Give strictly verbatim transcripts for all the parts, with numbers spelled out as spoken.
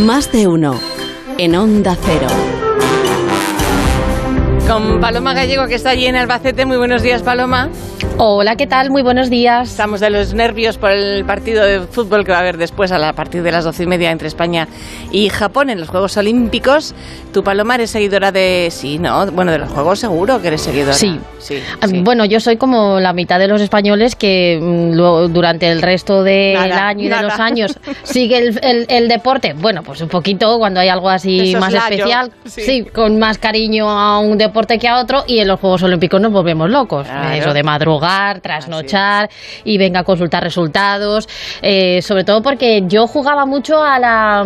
Más de uno en Onda Cero. Con Paloma Gallego, que está allí en Albacete. Muy buenos días, Paloma. Hola, ¿qué tal? Muy buenos días. Estamos de los nervios por el partido de fútbol que va a haber después, a, la, a partir de las doce y media, entre España y Japón en los Juegos Olímpicos. Tú, Paloma, eres seguidora de... Sí, ¿no? Bueno, de los Juegos seguro que eres seguidora. Sí. sí, sí. sí. Bueno, yo soy como la mitad de los españoles que mm, lo, durante el resto del nada, año y nada. de los años sigue el, el, el deporte. Bueno, pues un poquito cuando hay algo así Eso más es especial. sí. sí, con más cariño a un deporte que a otro. Y en los Juegos Olímpicos nos volvemos locos. Claro. Eso de madrugar, trasnochar y venga a consultar resultados. Eh, sobre todo porque yo jugaba mucho a la,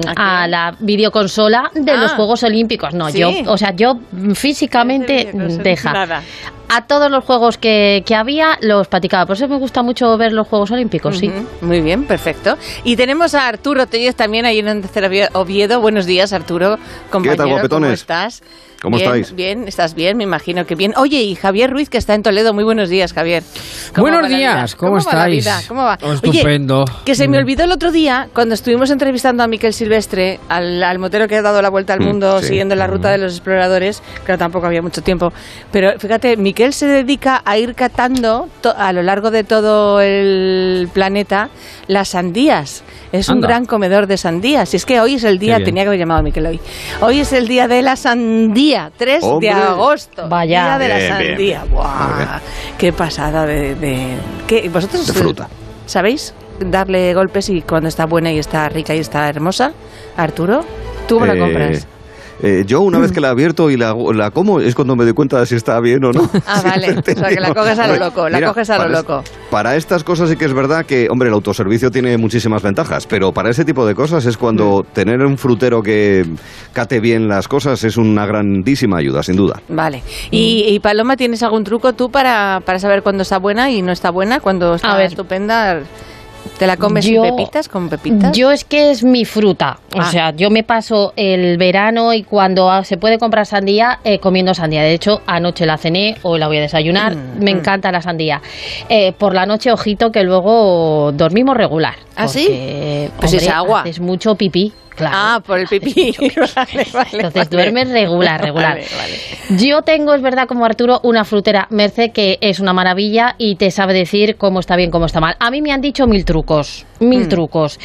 a la videoconsola de ah, los Juegos Olímpicos. No, ¿sí? yo, o sea, yo físicamente deja. Nada. A todos los juegos que, que había los practicaba. Por eso me gusta mucho ver los Juegos Olímpicos, Uh-huh. sí. Muy bien, perfecto. Y tenemos a Arturo Tellez también ahí en Oviedo. Buenos días, Arturo, compañero. ¿Qué tal, guapetones? ¿Cómo estás? ¿Cómo bien, estáis? Bien, ¿estás bien? Me imagino que bien. Oye, y Javier Ruiz, que está en Toledo. Muy buenos días, Javier. Buenos días, ¿cómo, ¿Cómo estáis? Va la vida? ¿Cómo va? Oh, estupendo. Oye, que se me olvidó el otro día, cuando estuvimos entrevistando a Miquel Silvestre, al, al motero que ha dado la vuelta al mundo Mm, sí. siguiendo la ruta de los exploradores, claro, tampoco había mucho tiempo, pero fíjate, Miquel se dedica a ir catando to- a lo largo de todo el planeta las sandías. Es un Anda. gran comedor de sandías. Y es que hoy es el día, Qué bien. tenía que haber llamado a Miquel hoy. Hoy es el día de la sandía, tres ¡Hombre! de agosto. Vaya. Día de la Bien, bien, sandía. bien. ¡Buah! Muy bien. Qué pasada de... de ¿qué? ¿Vosotros De fruta. sabéis darle golpes y cuando está buena y está rica y está hermosa? Arturo, ¿tú cómo la Eh, compras? eh, yo una vez que la abierto y la, la como es cuando me doy cuenta de si está bien o no. Ah, vale. O sea, que la coges a lo loco, la Mira, coges a lo para es- loco. Para estas cosas sí que es verdad que, hombre, el autoservicio tiene muchísimas ventajas, pero para ese tipo de cosas es cuando Mm. tener un frutero que cate bien las cosas es una grandísima ayuda, sin duda. Vale. Y, y Paloma, ¿tienes algún truco tú para, para saber cuándo está buena y no está buena? Cuando está A ver. estupenda, ¿te la comes Yo- sin pepitas, con pepitas? Yo es que es mi fruta. O Ah. sea, yo me paso el verano y cuando se puede comprar sandía, eh, comiendo sandía. De hecho, anoche la cené, hoy la voy a desayunar. Mm, me mm. encanta la sandía. Eh, por la noche, ojito, que luego dormimos regular. ¿Ah, sí? Porque, Pues es hombre, agua. haces mucho pipí. Claro. Ah, por el pipí. vale, vale, Entonces vale. duermes regular, regular. Vale, vale. Yo tengo, es verdad, como Arturo, una frutera Merce que es una maravilla y te sabe decir cómo está bien, cómo está mal. A mí me han dicho mil trucos, mil Mm. trucos.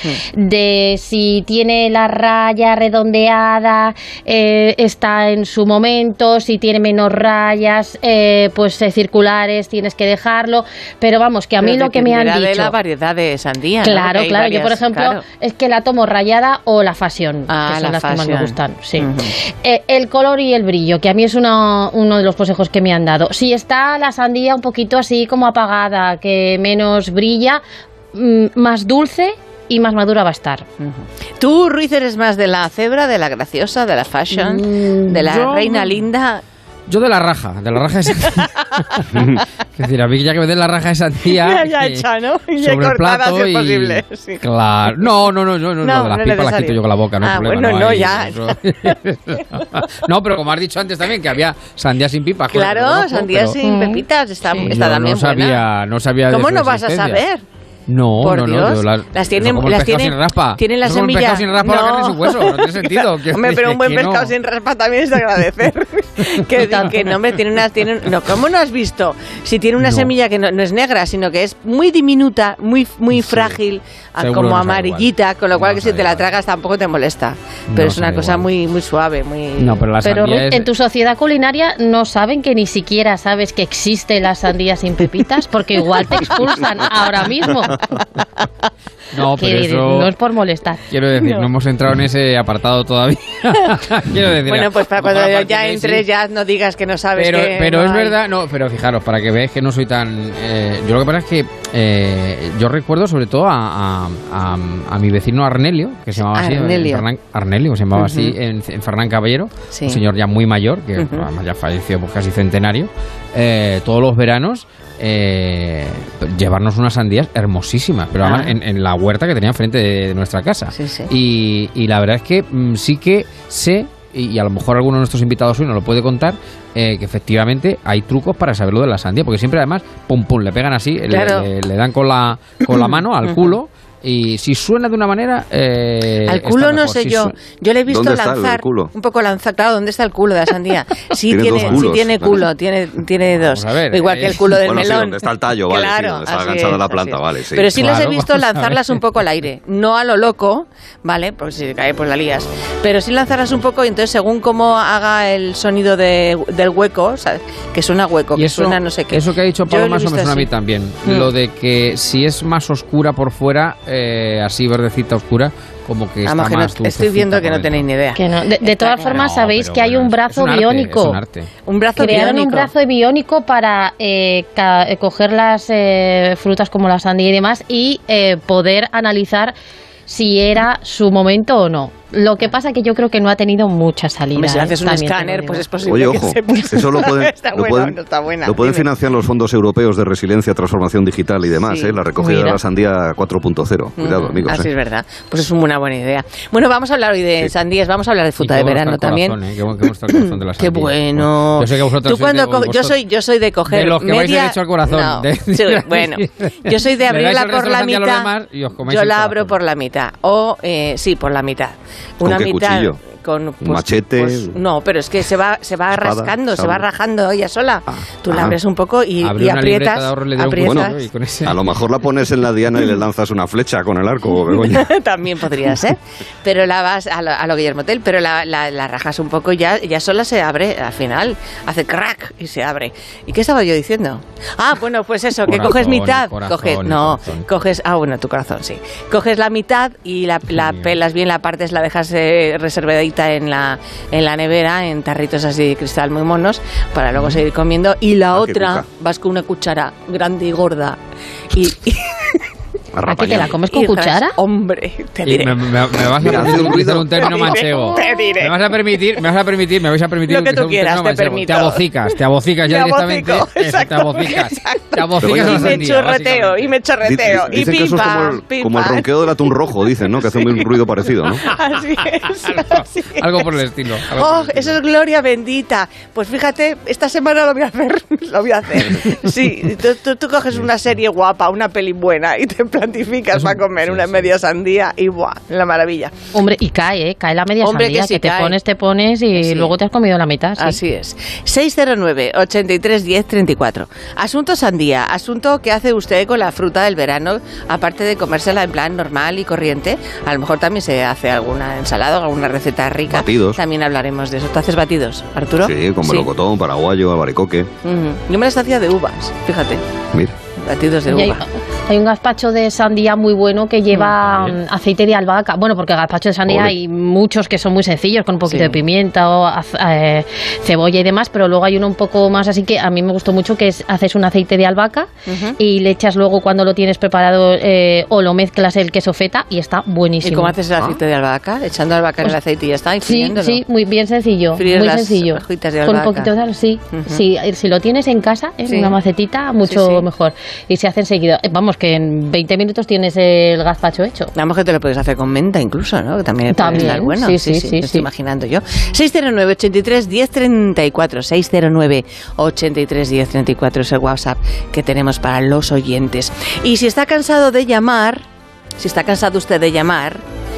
De si tiene la raya redondeada, eh, está en su momento, si tiene menos rayas, eh, pues eh, circulares, tienes que dejarlo. Pero vamos, que a mí Pero lo que me han dependerá dicho... de la variedad de sandía, ¿no? Que Claro, hay claro. Yo, varias, por ejemplo, claro. es que la tomo rayada o la fashion, Ah, que son la las que más me fashion. gustan. Sí. Ujú. Eh, el color y el brillo, que a mí es una- uno de los consejos que me han dado. Si está la sandía un poquito así como apagada, que menos brilla, mm, más dulce y más madura va a estar. Ujú. ¿Tú, Ruiz, eres más de la cebra, de la graciosa, de la fashion, Mm, de la yo- reina linda? Yo de la raja, de la raja de sandía. Es decir, a mí ya que me den la raja de sandía. Ya, ya eh, hecha, ¿no? Y ya sobre el cortada, plato si es y- posible, sí. Claro. No, no, no, no, no, No, no, de las no es pipas las necesario. quito yo con la boca, no hay Ah, problema. bueno, no, hay ya. eso. No, pero como has dicho antes también, que había sandía sin pipas. cosa que Claro, conozco, sandía pero sin Mm. pepitas, está, Sí. está yo también no sabía, buena. no sabía de ¿Cómo su no vas a existencia. saber? No, Por no, no. Dios. yo las, Las eso tienen- como el las pescado tienen- sin raspa. tienen la Eso como el semilla- pescado sin raspa, no. la carne sin hueso. No tiene sentido. Quiero Hombre, pero un decir buen que pescado no. sin raspa también es de agradecer. que, que no, hombre, tiene unas... Tiene, no, ¿cómo no has visto? Si tiene una No. semilla que no, no es negra, sino que es muy diminuta, muy, muy Sí. frágil, a- Seguro como no sabe amarillita, igual. con lo cual No que si sabe te la igual. tragas tampoco te molesta. No Pero es una sabe cosa igual. muy, muy suave, muy... No, pero la Pero sandía Ruth, es... en tu sociedad culinaria no saben que ni siquiera sabes que existe la sandía sin pepitas, porque igual te expulsan ahora mismo. No, pero Que eso... no es por molestar. Quiero decir, No. no. hemos entrado en ese apartado todavía. Quiero decir, Bueno, pues para a lo cuando mejor ya, aparte de entres sí. ya no digas que no sabes Pero, que pero no es hay. verdad, no, pero fijaros, para que veáis que no soy tan... eh, yo lo que pasa es que eh, yo recuerdo sobre todo a, a, a, a mi vecino Arnelio, que se llamaba así, Arnelio. Fernán, Arnelio, se llamaba Ujú. así, en, en Fernán Caballero, Sí. un señor ya muy mayor, que Ujú. además ya falleció pues, casi centenario, eh, todos los veranos eh, llevarnos unas sandías hermosísimas, pero además Ah. en, en la huerta que tenía enfrente de, de nuestra casa. Sí, sí. Y, y la verdad es que mm, sí que sé, y, y a lo mejor alguno de nuestros invitados hoy nos lo puede contar, eh, que efectivamente hay trucos para saberlo de la sandía, porque siempre además, pum pum, le pegan así, le- Claro. le, le dan con la, con la mano al culo. y si suena de una manera... Eh, al culo no sé si yo. Yo le he visto ¿Dónde está lanzar el culo? un poco lanzar. Claro, ¿dónde está el culo de la sandía? Sí Tiene tiene, dos culos, sí tiene vale. culo, tiene, tiene dos. Vamos a ver, Igual eh. que el culo del Bueno, sí, melón. donde está el tallo, vale, sí, Claro, donde está así enganchada es, la así planta, es. vale, sí. Pero sí Claro, les he visto vamos a ver. lanzarlas un poco al aire. No a lo loco, ¿vale? Pues si cae, pues la lías. Pero sí lanzarlas un poco y entonces según cómo haga el sonido de, del hueco, ¿sabes? Que suena hueco, Y que eso, suena no sé qué. eso que ha dicho Yo Pablo lo he más o visto menos a mí así. también. Mm. Lo de que si es más oscura por fuera, eh, así verdecita oscura, como que está Vamos, que no- más dulcecita estoy viendo que por no tenéis dentro. ni idea. Que no. De, de Está todas claro. formas, No, sabéis pero que hay bueno, un es brazo un arte, biónico. es un arte. Un brazo Crearon biónico. un brazo biónico para eh, ca- eh, coger las eh, frutas como la sandía y demás y eh, poder analizar si era su momento o no. Lo que pasa que yo creo que no ha tenido mucha salida. Hombre, si le ¿eh? haces un También te lo escáner, digo. pues es posible Oye, que ojo, sepas. eso lo pueden, está lo buena, pueden, no está buena. lo pueden Dime. financiar los fondos europeos de resiliencia, transformación digital y demás, Sí. ¿eh? La recogida Mira. de la sandía cuatro punto cero. Cuidado, Ujú, amigos. Así ¿eh? es verdad. Pues es una buena idea. Bueno, vamos a hablar hoy de Sí. sandías, vamos a hablar de Y fruta qué de bueno verano está el también. corazón, ¿eh? Qué bueno, qué bueno está el corazón de la Qué sandía. bueno. Yo sé que vosotros Tú sois cuando de- co- yo vosotros- soy yo soy de coger de los que vais media... derecho al corazón. No, De- sí, bueno, yo soy de Le dais abrirla el resto por de la sandía a los mitad. demás y os coméis Yo el la abro corazón. por la mitad o eh, sí, por la mitad. Una ¿Con qué mitad cuchillo? con pues, machete? pues, no, pero es que se va se va Espada, rascando, se sable. va rajando ella sola. Ah, Tú la ah. abres un poco y, Abre y una libreta aprietas, de ahorro, le doy un aprietas. cuchillo y con ese- A lo mejor la pones en la diana y le lanzas una flecha con el arco, Begoña. También podría ser, pero la vas a lo, a lo Guillermo Tell, pero la, la, la rajas un poco y ya, ya sola se abre al final, hace crack y se abre. ¿Y qué estaba yo diciendo? Ah, bueno, pues eso, que Corazón, coges mitad, corazón, coges, no, corazón. coges, ah, bueno, tu corazón, sí, coges la mitad y la, la mío. pelas bien, la partes, la dejas eh, reservadita en la, en la nevera, en tarritos así de cristal muy monos, para luego seguir comiendo, y la Ah, qué otra cuca. vas con una cuchara grande y gorda y... y ¿A qué te la comes con y ras- cuchara? Hombre, te Y diré. me, me- me vas Mira, a hace permitir un ruido. utilizar un término Te diré, manchego. te diré. Me vas a permitir, me vas a permitir, me vais a permitir Lo que tú utilizar quieras, un término te manchego. permito. Te abocicas, te abocicas ya Me directamente. abocico, Eso, te exacto, abocicas. exacto. Te abocicas Pero a la Y me sandía, chorreteo, básicamente. y me chorreteo, y Dicen que eso es pimpa, como el, pimpa. como el ronqueo del atún rojo, dicen, ¿no? Que hace un ruido parecido, ¿no? Así es, Algo, así es. algo por el estilo. algo Oh, por el eso estilo. es gloria bendita. Pues fíjate, esta semana lo voy a hacer, lo voy a hacer. Sí, tú, tú, tú coges una serie guapa, una peli buena y te plantificas para comer sí, una sí. media sandía y ¡buah! La maravilla. Hombre, y cae, ¿eh? Cae la media Hombre, sandía, que sí que, te cae. pones, te pones y Sí. luego te has comido la mitad. Sí. Así es. seis cero nueve, ochenta y tres, diez, treinta y cuatro. Asunto sandía. Asunto que hace usted con la fruta del verano, aparte de comérsela en plan normal y corriente. A lo mejor también se hace alguna ensalada, alguna receta rica. Batidos. También hablaremos de eso. ¿Tú haces batidos, Arturo? Sí, con melocotón, paraguayo, albaricoque. Ujú. Yo me las hacía de uvas, fíjate. Mira. Batidos de Y hay, uva. hay un gazpacho de sandía muy bueno que lleva Mm, mm, aceite de albahaca. Bueno, porque gazpacho de sandía Ole. hay muchos que son muy sencillos, con un poquito Sí. de pimienta o az- eh, cebolla y demás, pero luego hay uno un poco más así que a mí me gustó mucho, que es haces un aceite de albahaca Ujú. y le echas luego cuando lo tienes preparado eh, o lo mezclas el queso feta y está buenísimo. ¿Y cómo haces el aceite de albahaca? Echando albahaca en el aceite y ya está, y Sí, friéndolo. sí, muy bien sencillo, Fríes muy las sencillo. hojitas de Con un albahaca. poquito de sal, sí. Ujú. Sí, si lo tienes en casa, en Sí. una macetita, mucho Sí, sí. mejor. Y se hace enseguida. Eh, Vamos, que en veinte minutos tienes el gazpacho hecho. Vamos, que te lo puedes hacer con menta incluso, ¿no? Que también, puede También, estar bueno. sí, sí, sí, me sí. estoy imaginando yo. seis cero nueve, ochenta y tres, diez, treinta y cuatro. seis cero nueve, ochenta y tres, diez, treinta y cuatro es el WhatsApp que tenemos para los oyentes. Y si está cansado de llamar, si está cansado usted de llamar,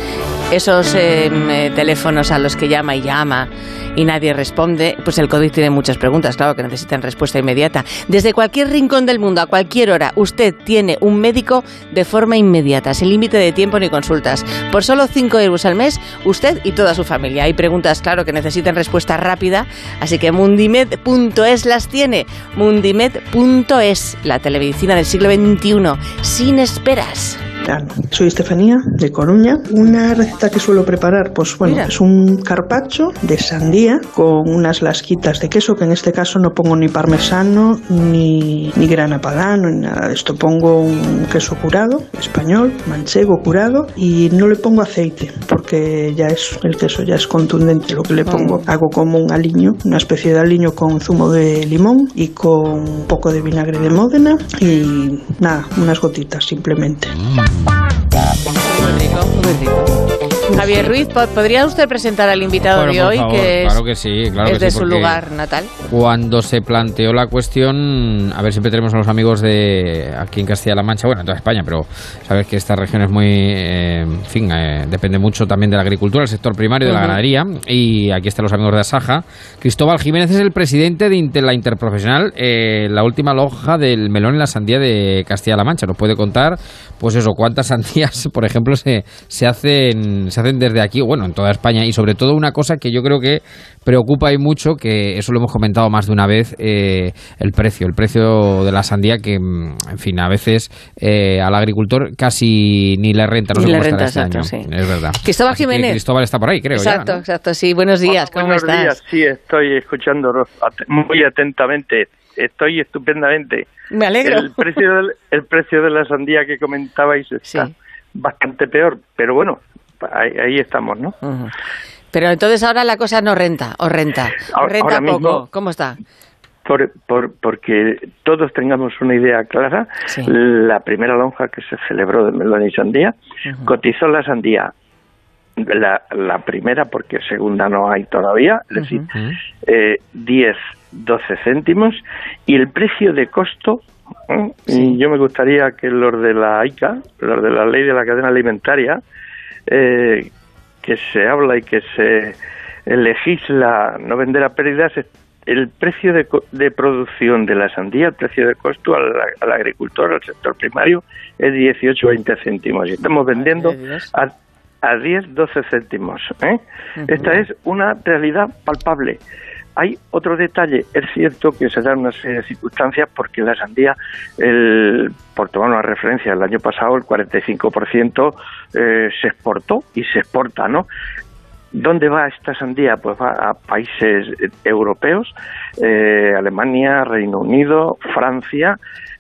esos eh, eh, teléfonos a los que llama y llama y nadie responde, pues el COVID tiene muchas preguntas, claro, que necesitan respuesta inmediata. Desde cualquier rincón del mundo, a cualquier hora, usted tiene un médico de forma inmediata, sin límite de tiempo ni consultas. Por solo cinco euros al mes, usted y toda su familia. Hay preguntas, claro, que necesitan respuesta rápida, así que mundimed punto es las tiene. mundimed punto es, la telemedicina del siglo veintiuno, sin esperas. Soy Estefanía, de Coruña. Una receta que suelo preparar, pues bueno, Mira. es un carpaccio de sandía con unas lasquitas de queso, que en este caso no pongo ni parmesano, ni, ni grana padano, ni nada de esto. Pongo un queso curado, español, manchego curado, y no le pongo aceite, porque ya es el queso ya es contundente lo que le pongo. Hago como un aliño, una especie de aliño con zumo de limón y con un poco de vinagre de Módena y nada, unas gotitas simplemente. Muy rico, muy rico. Javier Ruiz, ¿podría usted presentar al invitado Bueno, de por hoy, favor, que es, claro que sí, claro es que de sí, su porque lugar natal? Cuando se planteó la cuestión, a ver, siempre tenemos a los amigos de aquí en Castilla-La Mancha, bueno, en toda España, pero sabes que esta región es muy, eh, en fin, eh, depende mucho también de la agricultura, el sector primario, de la Uh-huh. ganadería, y aquí están los amigos de Asaja. Cristóbal Jiménez es el presidente de Inter- la Interprofesional, eh, la última lonja del melón y la sandía de Castilla-La Mancha. Nos puede contar, pues eso, cuántas sandías, por ejemplo, se, se hacen se hacen desde aquí, bueno, en toda España, y sobre todo una cosa que yo creo que preocupa y mucho, que eso lo hemos comentado más de una vez, eh, el precio, el precio de la sandía, que, en fin, a veces eh, al agricultor casi ni le renta, no Ni sé le cómo renta, estará este exacto, año. sí. Es verdad. Cristóbal Así que Jiménez. Cristóbal está por ahí, creo. Exacto, ya, ¿no? exacto, sí. Buenos días, ¿cómo Buenos estás? días, sí, estoy escuchando muy atentamente. Estoy estupendamente. Me alegro. El precio del, el precio de la sandía que comentabais está Sí. bastante peor, pero bueno, ahí, ahí estamos, ¿no? Uh-huh. Pero entonces ahora la cosa no renta, o renta. Ahora- Renta ahora poco. mismo- ¿Cómo está? Por, por, porque todos tengamos una idea clara, Sí. la primera lonja que se celebró de melón y sandía, Ujú. cotizó la sandía, la, la primera, porque segunda no hay todavía, es decir, Ujú. eh, diez, doce céntimos, y el precio de costo, ¿eh? Y yo me gustaría que los de la A I C A, los de la Ley de la Cadena Alimentaria, eh, que se habla y que se legisla no vender a pérdidas, el precio de, co- de producción de la sandía, el precio de costo al, al agricultor, al sector primario, es dieciocho a veinte céntimos. Y estamos vendiendo Madre de Dios. a, a diez a doce céntimos. ¿eh? Ujú. Esta es una realidad palpable. Hay otro detalle, es cierto que se dan una serie de circunstancias porque la sandía, el, por tomar una referencia, el año pasado el cuarenta y cinco por ciento eh, se exportó y se exporta, ¿no? ¿Dónde va esta sandía? Pues va a países europeos, eh, Alemania, Reino Unido, Francia,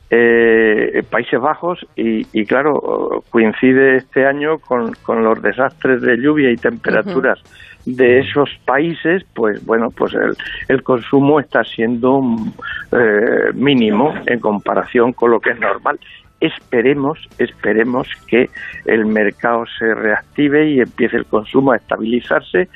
eh, Países Bajos y, y claro, coincide este año con, con los desastres de lluvia y temperaturas de esos países, pues bueno, pues el, el consumo está siendo eh, mínimo en comparación con lo que es normal. Esperemos, esperemos que el mercado se reactive y empiece el consumo a estabilizarse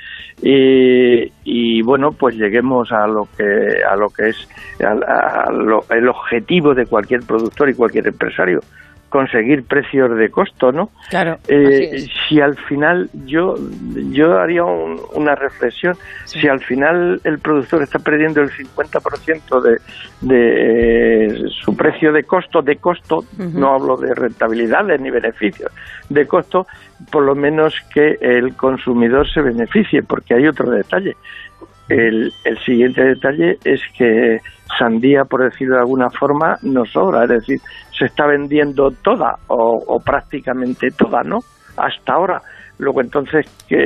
y, y bueno, pues lleguemos a lo que a lo que es a, a lo, el objetivo de cualquier productor y cualquier empresario, conseguir precios de costo, ¿no? Claro, Eh, así es. si al final yo yo haría un- una reflexión, si al final el productor está perdiendo el cincuenta por ciento de, de eh, su precio de costo, de costo, Ujú. no hablo de rentabilidades ni beneficios, de costo, por lo menos que el consumidor se beneficie, porque hay otro detalle. El, el siguiente detalle es que sandía, por decirlo de alguna forma, no sobra, es decir, se está vendiendo toda o, o prácticamente toda, ¿no? Hasta ahora. Luego entonces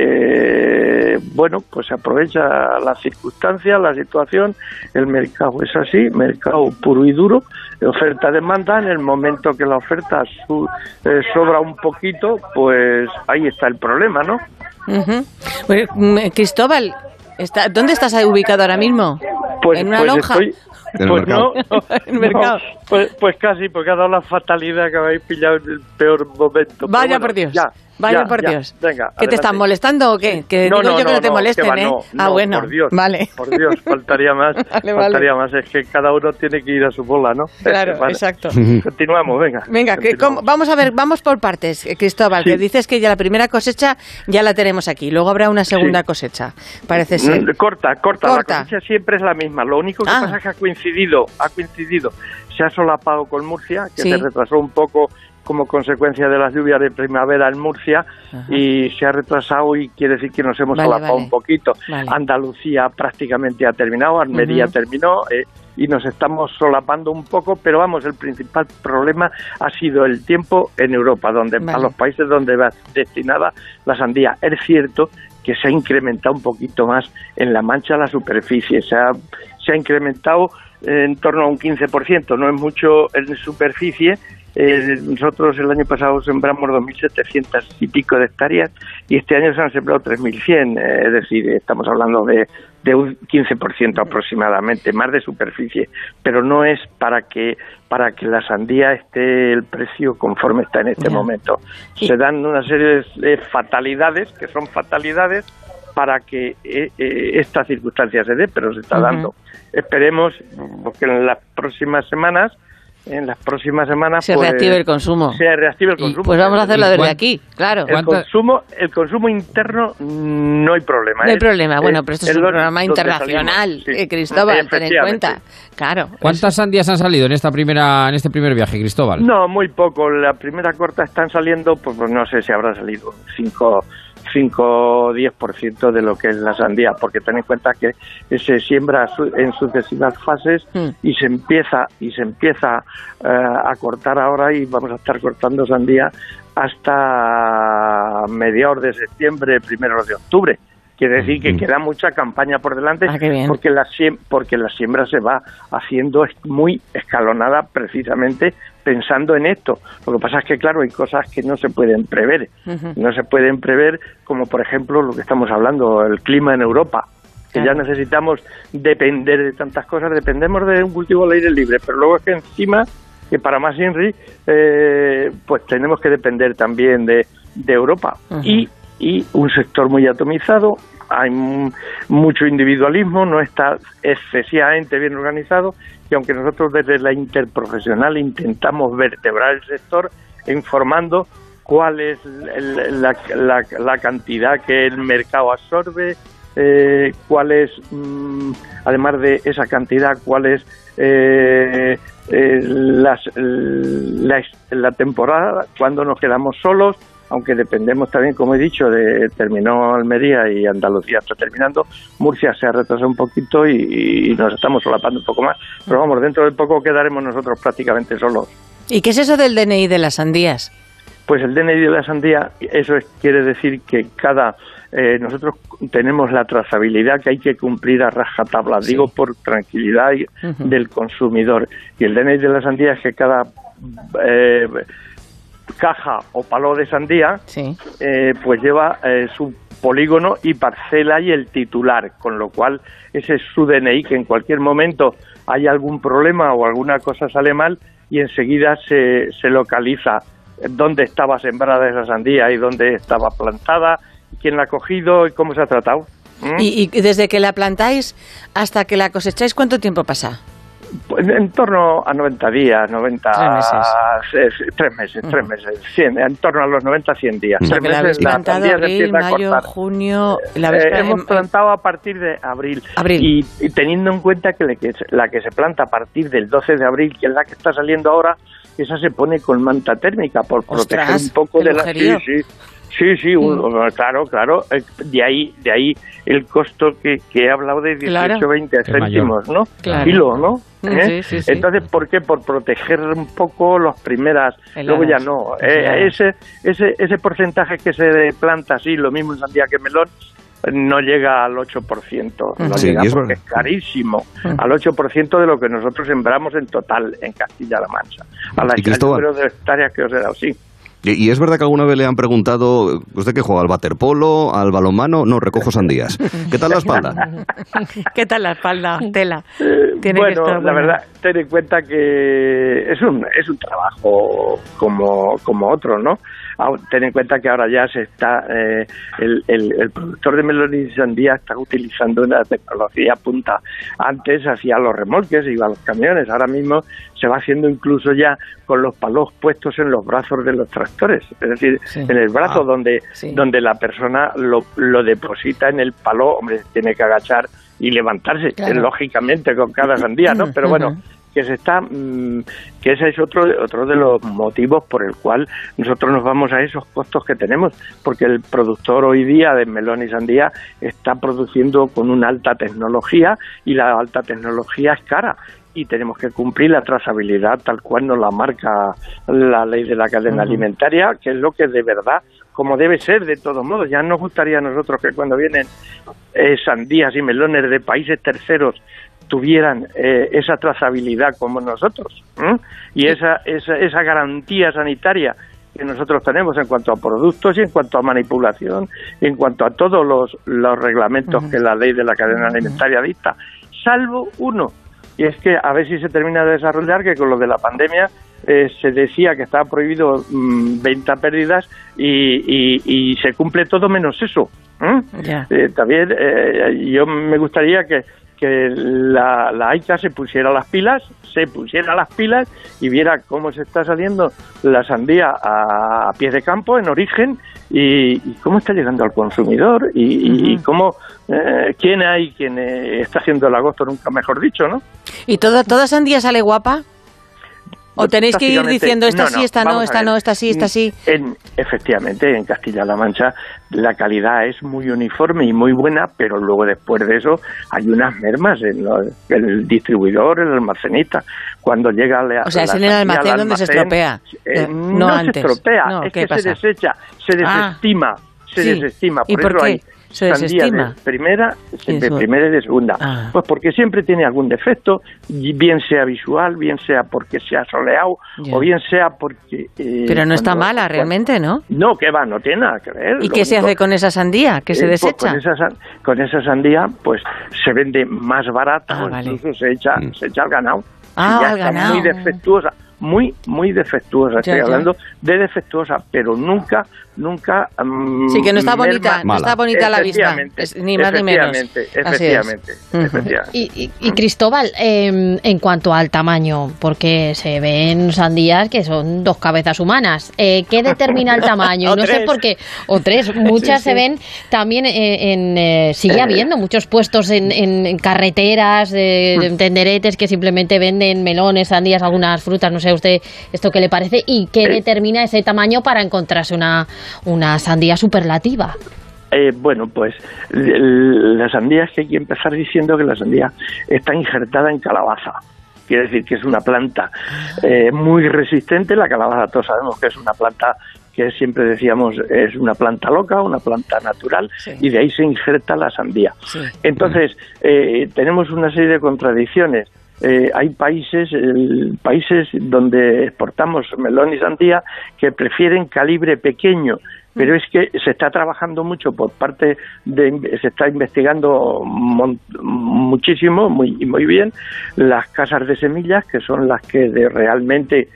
que, bueno, pues se aprovecha la circunstancia, la situación, el mercado es así, mercado puro y duro, oferta-demanda, en el momento que la oferta su, eh, sobra un poquito, pues ahí está el problema, ¿no? Ujú. Bueno, mm, Cristóbal, está, ¿dónde estás ahí ubicado ahora mismo? Pues, ¿En una pues lonja? estoy- En el pues mercado. no, En el mercado. no, pues, pues casi, porque ha dado la fatalidad que habéis pillado en el peor momento. Pero Vaya bueno, por Dios. ya, Vaya ya, por ya. Dios. Venga, ¿Que te están adelante. molestando o qué? Que No, digo no, yo que no, no, te no, molesten, que va, ¿eh? no, ah, no, bueno. por Dios, vale. por Dios, faltaría más, Vale, faltaría vale. más, es que cada uno tiene que ir a su bola, ¿no? Claro, Vale. exacto. Continuamos, venga. Venga, que, continuamos. ¿cómo? Vamos a ver, vamos por partes, eh, Cristóbal, Sí. que dices que ya la primera cosecha ya la tenemos aquí, luego habrá una segunda Sí. cosecha, parece ser. Mm, Corta, corta, Corta. la cosecha siempre es la misma. Lo único que Ah. pasa es que ha coincidido, ha coincidido, se ha solapado con Murcia, que Sí. se retrasó un poco como consecuencia de las lluvias de primavera en Murcia, Ajá. y se ha retrasado y quiere decir que nos hemos Vale, solapado vale. un poquito. Vale. Andalucía prácticamente ha terminado, Almería Ujú. terminó, eh, y nos estamos solapando un poco, pero vamos, el principal problema ha sido el tiempo en Europa, donde Vale. a los países donde va destinada la sandía. Es cierto que se ha incrementado un poquito más en La Mancha la superficie, se ha, se ha incrementado en torno a un quince por ciento, no es mucho en superficie, Eh, nosotros el año pasado sembramos dos mil setecientas y pico de hectáreas y este año se han sembrado tres mil cien, eh, es decir, estamos hablando de, de un quince por ciento aproximadamente, más de superficie, pero no es para que para que la sandía esté el precio conforme está en este yeah. momento. Se dan una serie de fatalidades, que son fatalidades, para que eh, eh, esta circunstancia se dé, pero se está uh-huh. dando. Esperemos que en las próximas semanas en las próximas semanas se pues, reactive el consumo. Se reactive el consumo. Pues vamos a hacerlo desde aquí, claro. El consumo, el consumo interno no hay problema. No hay es, problema, bueno, pero esto es, es un lo, programa internacional, sí. eh, Cristóbal, ten en cuenta. Claro. ¿Cuántas es... sandías han salido en esta primera, en este primer viaje, Cristóbal? No, muy poco. La primera corta están saliendo, pues, pues no sé si habrá salido cinco o diez por ciento de lo que es la sandía, porque ten en cuenta que se siembra en sucesivas fases mm. y se empieza y se empieza uh, a cortar ahora y vamos a estar cortando sandía hasta mediados de septiembre, primeros de octubre. Quiere decir que queda mucha campaña por delante ah, porque la porque la siembra se va haciendo muy escalonada precisamente pensando en esto. Lo que pasa es que, claro, hay cosas que no se pueden prever. Uh-huh. No se pueden prever, como por ejemplo lo que estamos hablando, el clima en Europa, que claro. ya necesitamos depender de tantas cosas. Dependemos de un cultivo al aire libre, pero luego es que encima, que para más INRI, eh, pues tenemos que depender también de, de Europa. Uh-huh. Y y un sector muy atomizado, hay m- mucho individualismo, no está excesivamente bien organizado, y aunque nosotros desde la interprofesional intentamos vertebrar el sector informando cuál es el, la, la, la cantidad que el mercado absorbe, eh, cuál es, mmm, además de esa cantidad, cuál es eh, eh, las, la, la temporada, cuando nos quedamos solos, aunque dependemos también, como he dicho, de terminó Almería y Andalucía está terminando, Murcia se ha retrasado un poquito y, y nos estamos solapando un poco más, pero vamos, dentro de poco quedaremos nosotros prácticamente solos. ¿Y qué es eso del D N I de las sandías? Pues el D N I de la sandía, eso es, quiere decir que cada eh, nosotros tenemos la trazabilidad que hay que cumplir a rajatabla, sí. digo por tranquilidad uh-huh. del consumidor, y el D N I de la sandía es que cada eh, caja o palo de sandía sí. eh, pues lleva eh, su polígono y parcela y el titular, con lo cual ese es su D N I, que en cualquier momento hay algún problema o alguna cosa sale mal y enseguida se, se localiza dónde estaba sembrada esa sandía y dónde estaba plantada, quién la ha cogido y cómo se ha tratado. ¿Mm? ¿Y, y desde que la plantáis hasta que la cosecháis, cuánto tiempo pasa? Pues en torno a noventa días, noventa... Tres meses. Eh, tres meses, uh-huh. tres meses, cien, en torno a los noventa a cien días. O sea, tres que la habéis meses, plantado la abril, mayo, junio... La eh, hemos plantado a partir de abril. abril. Y, y teniendo en cuenta que, le, que la que se planta a partir del doce de abril, que es la que está saliendo ahora, esa se pone con manta térmica por Ostras, proteger un poco de la... Sí, sí. Sí, sí, un, mm. claro, claro. De ahí, de ahí el costo que, que he hablado de dieciocho, veinte céntimos, ¿no? Claro. Kilo, ¿no? ¿Eh? Sí, sí, sí. Entonces, ¿por qué? Por proteger un poco las primeras. Heladas. Luego ya no. Eh, ese, ese, ese porcentaje que se planta así, lo mismo en sandía que melón, no llega al ocho por ciento. No sí, llega es porque es carísimo. Uh-huh. Al ocho por ciento de lo que nosotros sembramos en total en Castilla-La Mancha. A la número de hectáreas que os he dado, sí. Y es verdad que alguna vez le han preguntado, ¿usted qué juega? ¿Al waterpolo? ¿Al balonmano? No, recojo sandías. ¿Qué tal la espalda? ¿Qué tal la espalda, Tela? Tiene bueno, que estar bueno, la verdad, ten en cuenta que es un es un trabajo como, como otro, ¿no? Ten en cuenta que ahora ya se está, eh, el, el, el productor de melón y sandía está utilizando una tecnología punta. Antes hacía los remolques, iba a los camiones, ahora mismo se va haciendo incluso ya con los palos puestos en los brazos de los tractores, es decir, sí. en el brazo ah, donde, sí. donde la persona lo, lo deposita en el palo, hombre, tiene que agachar y levantarse, claro. lógicamente con cada sandía, ¿no? Pero bueno, que se está, que ese es otro otro de los motivos por el cual nosotros nos vamos a esos costos que tenemos, porque el productor hoy día de melón y sandía está produciendo con una alta tecnología y la alta tecnología es cara. Y tenemos que cumplir la trazabilidad tal cual nos la marca la ley de la cadena uh-huh. alimentaria, que es lo que de verdad, como debe ser de todos modos. Ya nos gustaría a nosotros que cuando vienen eh, sandías y melones de países terceros tuvieran eh, esa trazabilidad como nosotros, ¿eh? y esa, esa, esa garantía sanitaria que nosotros tenemos en cuanto a productos y en cuanto a manipulación y en cuanto a todos los, los reglamentos uh-huh. que la ley de la cadena alimentaria dicta, salvo uno, y es que a ver si se termina de desarrollar, que con lo de la pandemia eh, se decía que estaba prohibido mmm, venta pérdidas y, y, y se cumple todo menos eso. ¿eh? Yeah. Eh, también eh, yo me gustaría que que la, la AICA se pusiera las pilas, se pusiera las pilas y viera cómo se está saliendo la sandía a, a pie de campo, en origen, y, y cómo está llegando al consumidor, y, uh-huh. y cómo, eh, quién hay, quién eh, está haciendo el agosto, nunca mejor dicho, ¿no? ¿Y todo, toda sandía sale guapa? ¿O tenéis que ir diciendo esta no, sí, esta no, no esta no, esta sí, esta sí? En, efectivamente, en Castilla-La Mancha la calidad es muy uniforme y muy buena, pero luego después de eso hay unas mermas en lo, el distribuidor, el almacenista. Cuando llega la, o sea, la es en el almacén, almacén donde se estropea. Eh, no no antes. se estropea, no, es que pasa? se desecha, se desestima, ah, se sí. desestima. Por ¿Y por eso qué? hay ¿Se desestima? De primera, de primera y de segunda. Ah. Pues porque siempre tiene algún defecto, bien sea visual, bien sea porque se ha soleado, yeah. o bien sea porque... Eh, Pero no está mala realmente, ¿no? No, que va, no tiene nada que ver. ¿Y qué único, se hace con esa sandía? ¿Que eh, se desecha? Pues con, esa, con esa sandía, pues se vende más barata, ah, o vale. incluso se echa, mm. se echa al ganado. Ah, ya al está ganado. Muy defectuosa. Muy, muy defectuosa, estoy ya, ya. hablando de defectuosa, pero nunca, nunca... Um, sí, que no está bonita, no está bonita a la vista, es, ni más ni menos. Efectivamente, efectivamente. Y, y, y Cristóbal, eh, en cuanto al tamaño, porque se ven sandías que son dos cabezas humanas, eh, ¿qué determina el tamaño? No tres. sé por qué, o tres, muchas sí, sí. se ven también en, en eh, sigue habiendo muchos puestos en, en carreteras, de, de tenderetes que simplemente venden melones, sandías, algunas frutas, no sé usted esto qué le parece y qué eh, determina ese tamaño para encontrarse una, una sandía superlativa. Eh, bueno, pues la sandía, es que hay que empezar diciendo que la sandía está injertada en calabaza. Quiere decir que es una planta eh, muy resistente. La calabaza todos sabemos que es una planta que siempre decíamos es una planta loca, una planta natural, sí. y de ahí se injerta la sandía. Sí. Entonces, eh, tenemos una serie de contradicciones. Eh, hay países eh, países donde exportamos melón y sandía que prefieren calibre pequeño, pero es que se está trabajando mucho por parte de, se está investigando mon, muchísimo, muy muy bien, las casas de semillas, que son las que de realmente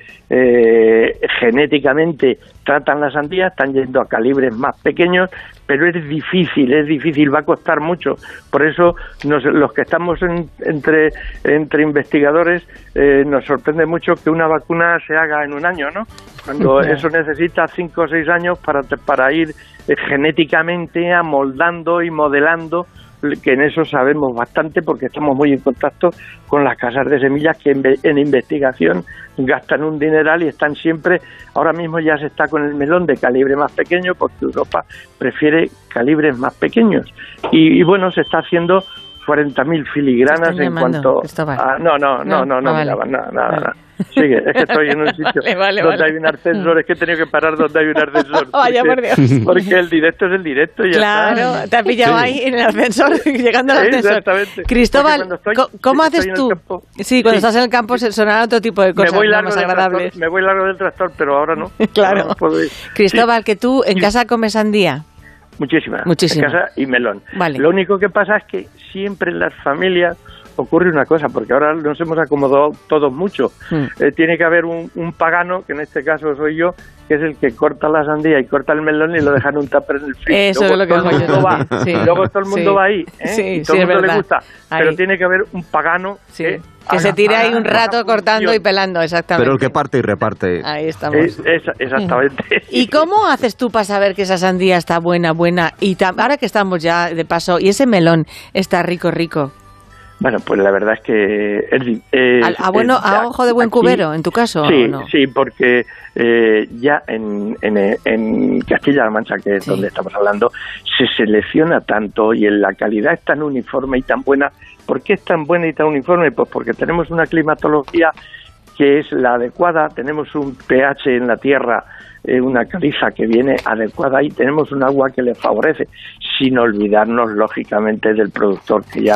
eh, genéticamente tratan la sandía, están yendo a calibres más pequeños, pero es difícil, es difícil, va a costar mucho. Por eso nos, los que estamos en, entre, entre investigadores eh, nos sorprende mucho que una vacuna se haga en un año, ¿no? Cuando eso necesita cinco o seis años para, para ir eh, genéticamente amoldando y modelando, que en eso sabemos bastante porque estamos muy en contacto con las casas de semillas que en, en investigación gastan un dineral y están siempre, ahora mismo ya se está con el melón de calibre más pequeño porque Europa prefiere calibres más pequeños y, y bueno, se está haciendo cuarenta mil filigranas en cuanto a... No, no, no, no, no, no, vale. nada, nada, nada. Sigue, es que estoy en un sitio vale, vale, donde vale. hay un ascensor, es que he tenido que parar donde hay un ascensor. Vaya, por Dios. Porque el directo es el directo y ya claro, está. Claro, te has pillado sí. ahí en el ascensor, llegando al ascensor. Exactamente. Cristóbal, estoy, ¿cómo haces tú? Campo, sí, cuando sí. estás en el campo se sonará otro tipo de cosas me voy largo más agradables. Tractor, me voy largo del tractor, pero ahora no. Claro. Ahora no puedo ir. Cristóbal, sí. que tú en casa comes sandía. Muchísimas. Muchísimas. En casa y melón. Vale. Lo único que pasa es que siempre en las familias ocurre una cosa, porque ahora nos hemos acomodado todos mucho. Mm. Eh, tiene que haber un, un pagano, que en este caso soy yo, que es el que corta la sandía y corta el melón y lo deja en un tupper en el frigo. Eso luego es lo que todo el mundo va, sí. Luego todo el mundo sí. va ahí, ¿eh? Sí, y todo sí, el mundo le gusta. Ahí. Pero tiene que haber un pagano sí. que... Que haga, se tire ahí un rato cortando y pelando, exactamente. Pero el que parte y reparte. Ahí estamos. Es, es, exactamente. ¿Y cómo haces tú para saber que esa sandía está buena, buena? Y ahora que estamos ya de paso, y ese melón está rico, rico. Bueno, pues la verdad es que... Es, es, a, a, bueno, es, a ojo de buen aquí, cubero, en tu caso, sí, ¿o no? Sí, porque eh, ya en, en, en Castilla-La Mancha, que es sí. donde estamos hablando, se selecciona tanto y en la calidad es tan uniforme y tan buena. ¿Por qué es tan buena y tan uniforme? Pues porque tenemos una climatología que es la adecuada, tenemos un pH en la tierra, eh, una caliza que viene adecuada y tenemos un agua que le favorece, sin olvidarnos, lógicamente, del productor que ya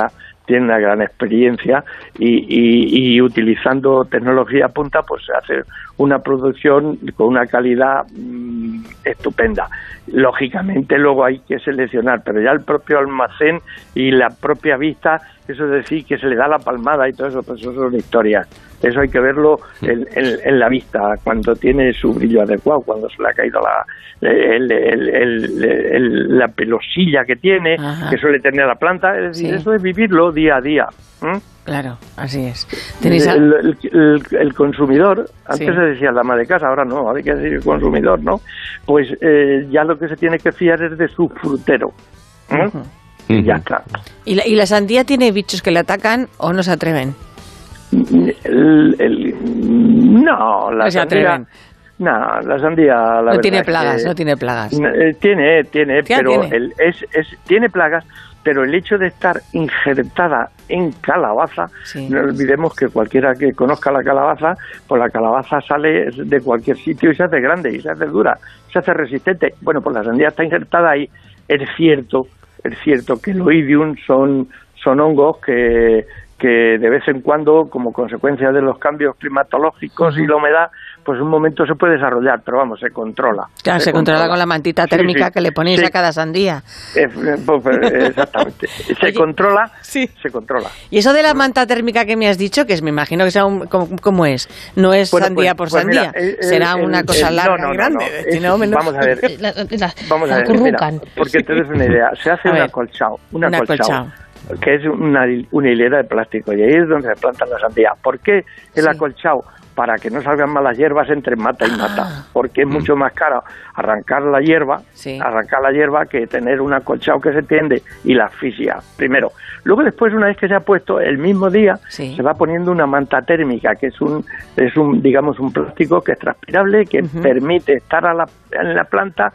tiene una gran experiencia y, y, y utilizando tecnología punta pues se hace una producción con una calidad mmm, estupenda. Lógicamente luego hay que seleccionar, pero ya el propio almacén y la propia vista, eso es decir, que se le da la palmada y todo eso, pues eso son historias. Eso hay que verlo en, en, en la vista, cuando tiene su brillo adecuado, cuando se le ha caído la, el, el, el, el, la pelosilla que tiene, Ajá. que suele tener la planta. Es decir, sí. eso es vivirlo día a día. ¿Mm? Claro, así es. ¿Tenéis a... el, el, el, el consumidor, antes sí. se decía la ama de casa, ahora no, ahora hay que decir el consumidor, ¿no? Pues eh, ya lo que se tiene que fiar es de su frutero. ¿Mm? Uh-huh. Y ya está. ¿Y la, ¿Y la sandía tiene bichos que le atacan o no se atreven? El, el, no, la no se sandía, atreven. No, la sandía... La no tiene plagas, que, no tiene plagas. Tiene, tiene, ¿Qué pero tiene? El, es, es, tiene plagas, pero el hecho de estar injertada en calabaza, sí. no olvidemos que cualquiera que conozca la calabaza, pues la calabaza sale de cualquier sitio y se hace grande, y se hace dura, se hace resistente. Bueno, pues la sandía está injertada ahí. Es cierto, es cierto que el oidium son, son hongos que... que de vez en cuando, como consecuencia de los cambios climatológicos uh-huh. y la humedad, pues un momento se puede desarrollar, pero vamos, se controla. Claro, se, se controla. controla con la mantita térmica sí, sí, que le ponéis sí. a cada sandía. Eh, pues, exactamente. Se Oye, controla, sí. se controla. Y eso de la manta térmica que me has dicho, que es, me imagino que sea un, ¿cómo, cómo es? No es bueno, sandía pues, por pues sandía, mira, eh, eh, será una eh, cosa eh, larga no, no, y grande. No, no. Si no, menos... Vamos a ver, la, la, vamos a ver, mira, porque te des una idea, se hace un acolchado, un acolchado. que es una, una hilera de plástico, y ahí es donde se plantan las sandías. ¿Por qué el sí. acolchado? Para que no salgan malas hierbas entre mata y mata, ah. porque es mucho más caro arrancar la hierba, sí. arrancar la hierba que tener un acolchado que se tiende y la asfixia, primero. Luego después, una vez que se ha puesto, el mismo día sí. se va poniendo una manta térmica, que es un, es un digamos, un plástico que es transpirable, que uh-huh. permite estar a la, en la planta,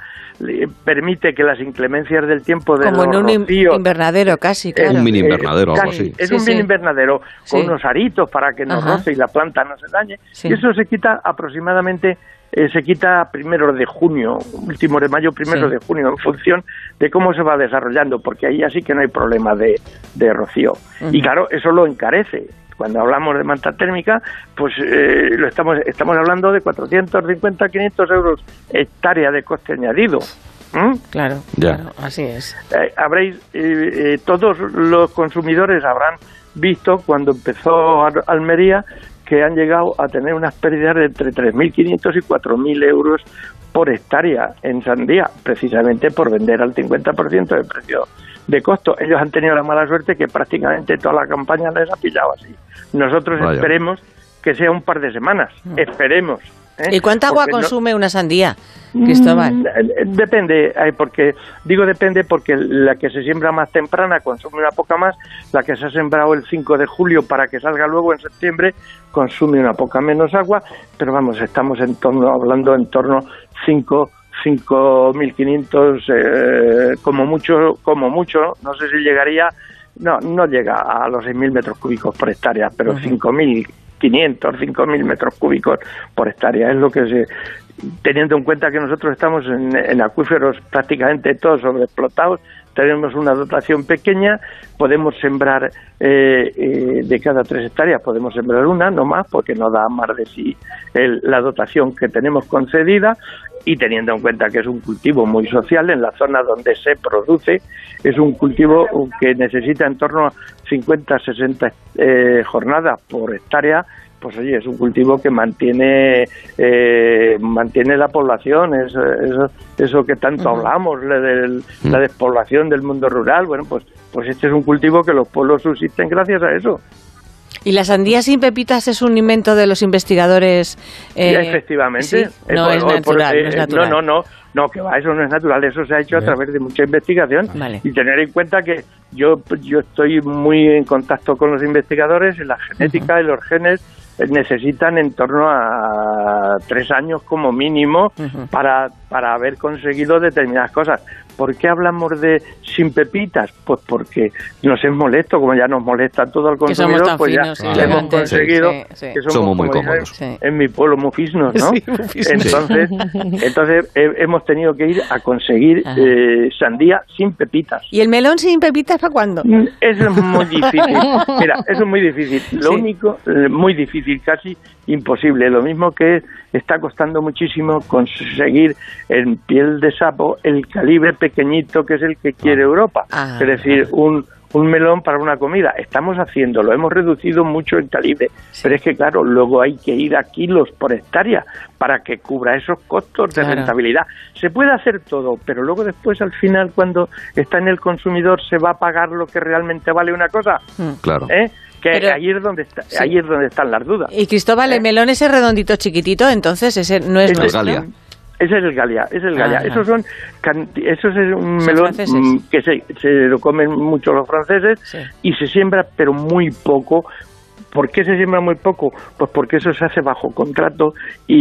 permite que las inclemencias del tiempo de como los en un rocíos, invernadero casi, claro. Un mini invernadero, eh, algo así. Es sí, un sí. mini invernadero con sí. unos aritos para que no Ajá. roce y la planta no se dañe. Sí. Y eso se quita aproximadamente, eh, se quita primero de junio, último de mayo, primero sí. de junio, en función de cómo se va desarrollando, porque ahí ya sí que no hay problema de, de rocío. Uh-huh. Y claro, eso lo encarece. Cuando hablamos de manta térmica, pues eh, lo estamos estamos hablando de cuatrocientos cincuenta a quinientos euros hectárea de coste añadido. ¿Mm? Claro, ya. claro, así es. Eh, habréis, eh, eh, todos los consumidores habrán visto cuando empezó Almería que han llegado a tener unas pérdidas de entre tres mil quinientos y cuatro mil euros por hectárea en sandía, precisamente por vender al cincuenta por ciento del precio de costo. Ellos han tenido la mala suerte que prácticamente toda la campaña les ha pillado así. Nosotros Vaya. esperemos que sea un par de semanas, mm. esperemos. ¿eh? ¿Y cuánta agua porque consume no... una sandía, Cristóbal? Depende, porque digo depende porque la que se siembra más temprana consume una poca más, la que se ha sembrado el cinco de julio para que salga luego en septiembre consume una poca menos agua, pero vamos, estamos en torno, hablando en torno cinco mil quinientos, eh, como mucho, como mucho, no sé si llegaría, no, no llega a los seis mil metros cúbicos por hectárea, pero uh-huh. cinco mil quinientos, cinco mil metros cúbicos por hectárea es lo que se, teniendo en cuenta que nosotros estamos en, en acuíferos prácticamente todos sobreexplotados, tenemos una dotación pequeña, podemos sembrar eh, eh, de cada tres hectáreas, podemos sembrar una, no más, porque no da más de sí el, la dotación que tenemos concedida, y teniendo en cuenta que es un cultivo muy social en la zona donde se produce, es un cultivo que necesita en torno a cincuenta a sesenta eh, jornadas por hectárea, pues oye, es un cultivo que mantiene eh, mantiene la población, eso, eso, eso que tanto uh-huh. hablamos, la, del, la despoblación del mundo rural, bueno, pues, pues este es un cultivo que los pueblos subsisten gracias a eso. ¿Y la sandía sin pepitas es un invento de los investigadores? Eh, sí, efectivamente. ¿sí? No, es natural, por, no es natural. No, no, no, no, que va, eso no es natural, eso se ha hecho a través de mucha investigación. Vale. Y tener en cuenta que yo, yo estoy muy en contacto con los investigadores, y la genética uh-huh. y los genes necesitan en torno a tres años como mínimo uh-huh. para, para haber conseguido determinadas cosas. ¿Por qué hablamos de sin pepitas? Pues porque nos es molesto, como ya nos molesta todo el consumidor, pues ya finos, sí, hemos conseguido sí, sí. que somos, somos muy como cómodos. dicen, en mi pueblo muy fisnos, ¿no? Sí, muy fisnos. Entonces, entonces he- hemos tenido que ir a conseguir eh, sandía sin pepitas. ¿Y el melón sin pepitas para cuándo? Eso es muy difícil. Mira, eso es muy difícil. Lo Sí. único, eh, muy difícil, casi imposible. Lo mismo que está costando muchísimo conseguir en piel de sapo el calibre pequeñito que es el que quiere Europa. Ah, es decir, un, un melón para una comida. Estamos haciendo, lo hemos reducido mucho en calibre. Pero es que, claro, luego hay que ir a kilos por hectárea para que cubra esos costos de Claro. rentabilidad. Se puede hacer todo, pero luego después, al final, cuando está en el consumidor, se va a pagar lo que realmente vale una cosa. Claro. ¿Eh? Que Pero- ahí es donde está, Sí. ahí es donde están las dudas. Y Cristóbal, el melón ese redondito chiquitito, entonces ese no es Ese nuestro. Galia. Ese es el Galia, ese es el Galia. Ajá. Esos son, canti- esos es un Son melón franceses. mm, que se, se lo comen mucho los franceses Sí. y se siembra, pero muy poco. ¿Por qué se siembra muy poco? Pues porque eso se hace bajo contrato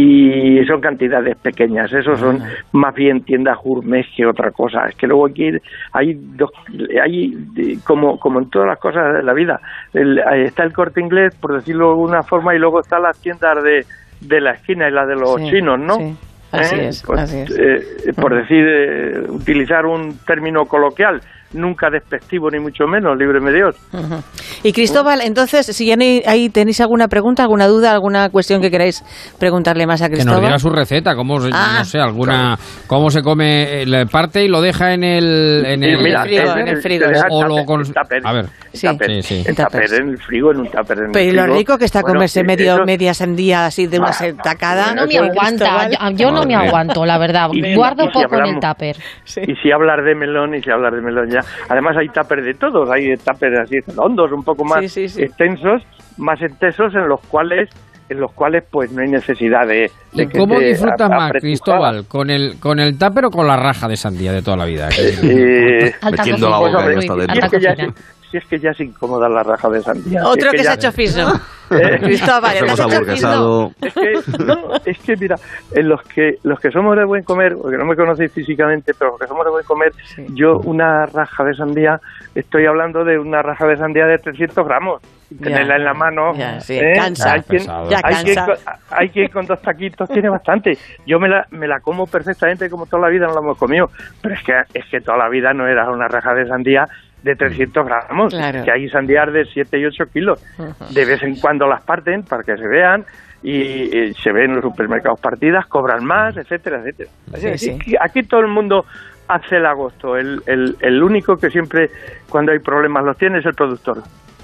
y son cantidades pequeñas. Esos son más bien tiendas gourmet que otra cosa. Es que luego aquí hay, dos, hay de- como, como en todas las cosas de la vida, el- ahí está el Corte Inglés, por decirlo de alguna forma, y luego están las tiendas de, de la esquina y las de los Sí, chinos, ¿no? sí. Así ¿Eh? es, Pues, así es. eh, por decir, eh, utilizar un término coloquial, nunca despectivo ni mucho menos, líbreme Dios. Ujú. Y Cristóbal, entonces, si ya no hay- ahí tenéis alguna pregunta, alguna duda, alguna cuestión que queráis preguntarle más a Que nos Cristóbal. diera su receta, cómo se, Ah, no sé, alguna, cómo se come, le parte y lo deja en el, en el, mira, frigo, es- en el es- frigo. se deja o en lo tupper, con- en tupper, a ver, Sí. en tupper, sí, sí. en En tupper, tuppers. en el frigo, en un tupper, en el Pero y lo frigo. rico que está Bueno, comerse eh, medio, eso- media sandía así de una Ah, tacada. No me Eso- aguanta, yo, yo no me Madre mía. aguanto, la verdad. Y- Guardo y si poco en el hablamos- tupper. Y si hablar de melón, y si hablar de melón ya. Además hay tuppers de todos, hay tuppers así hondos, un poco más Sí, sí, sí. extensos, más extensos en los cuales en los cuales pues no hay necesidad de, de ¿Y que cómo esté disfrutas a- más, apretujada. Cristóbal? ¿Con el, con el tupper o con la raja de sandía de toda la vida? Eh, Alta Metiendo la cocina. boca Pues, ya está Muy- dentro. si, alta es que ya, cocina. si es que ya se incomoda la raja de sandía. Otro Si es que, se ya- ha hecho fisno. Eh, Cristóbal, ya Hemos te has hecho aburguesado. Es que, no, es que mira, en los que los que somos de buen comer, porque no me conocéis físicamente, pero los que somos de buen comer, Sí. yo una raja de sandía, estoy hablando de una raja de sandía de trescientos gramos, tenerla en la mano, Ya, sí, ¿eh? cansa. Hay quien, Pesado. Ya hay, quien cansa. con, hay quien con dos taquitos tiene bastante. Yo me la, me la como perfectamente, como toda la vida no la hemos comido, pero es que es que toda la vida no era una raja de sandía de trescientos gramos, Claro. que hay sandías de siete y ocho kilos. De vez en cuando las parten para que se vean y, eh, se ven en los supermercados partidas, cobran más, etcétera, etcétera. Sí, Así sí. que aquí todo el mundo hace el agosto. El, el, el único que siempre, cuando hay problemas, los tiene es el productor.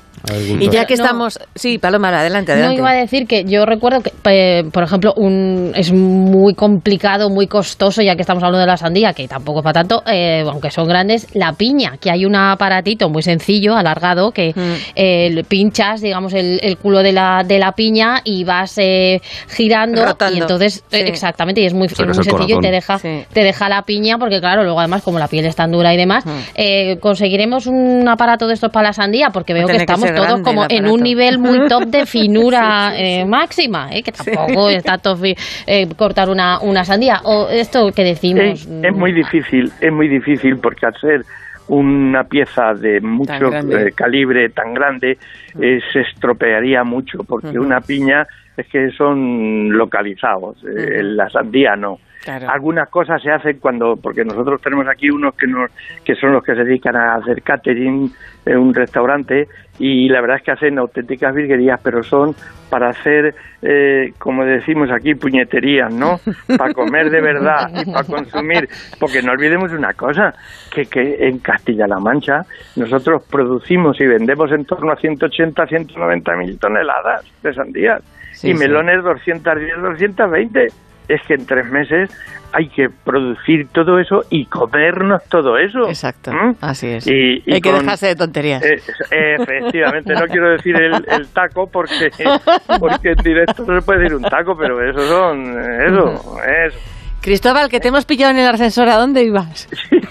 Y ya que No. estamos... Sí, Paloma, adelante, No adelante. iba a decir que yo recuerdo que, eh, por ejemplo, un, es muy complicado, muy costoso, ya que estamos hablando de la sandía, que tampoco es para tanto, eh, aunque son grandes, la piña, que hay un aparatito muy sencillo, alargado, que Mm. eh, pinchas, digamos, el, el culo de la, de la piña y vas eh, girando Rotando. y entonces, eh, Sí. exactamente, y es muy, Sacas muy el sencillo y te corazón. deja, Sí. te deja la piña, porque claro, luego además como la piel es tan dura y demás, Mm. eh, conseguiremos un aparato de estos para la sandía, porque veo que Tiene que estamos ser todos grande como el en aparato. un nivel muy top de finura Sí, sí, sí. eh, máxima, eh, que tampoco es tanto fi- eh, cortar una, una sandía. O esto que decimos. Es, es muy difícil, es muy difícil porque al ser una pieza de mucho Tan grande. eh, calibre tan grande eh, se estropearía mucho porque Ujú. una piña es que son localizados, eh, Ujú. la sandía no. Claro. Algunas cosas se hacen cuando, porque nosotros tenemos aquí unos que nos, que son los que se dedican a hacer catering en un restaurante y la verdad es que hacen auténticas virguerías, pero son para hacer, eh, como decimos aquí, puñeterías, ¿no? Para comer de verdad y para consumir, porque no olvidemos una cosa, que, que en Castilla-La Mancha nosotros producimos y vendemos en torno a ciento ochenta a ciento noventa mil toneladas de sandías Sí, y sí. melones doscientos diez, doscientos veinte. Es que en tres meses hay que producir todo eso y comernos todo eso. Exacto, ¿Mm? así es. Y, y Hay que con- dejarse de tonterías. eh, efectivamente, no quiero decir el, el taco porque porque en directo no se puede decir un taco, pero eso son, eso, eso. Cristóbal, que te hemos pillado en el ascensor, ¿a dónde ibas?